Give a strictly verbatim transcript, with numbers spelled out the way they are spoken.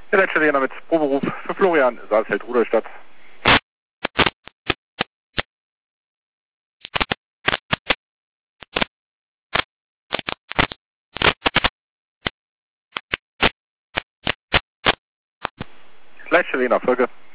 Der letzte Sehner mit Proberuf für Florian Saalfeld-Rudolstadt. Letzte Sehner Folge.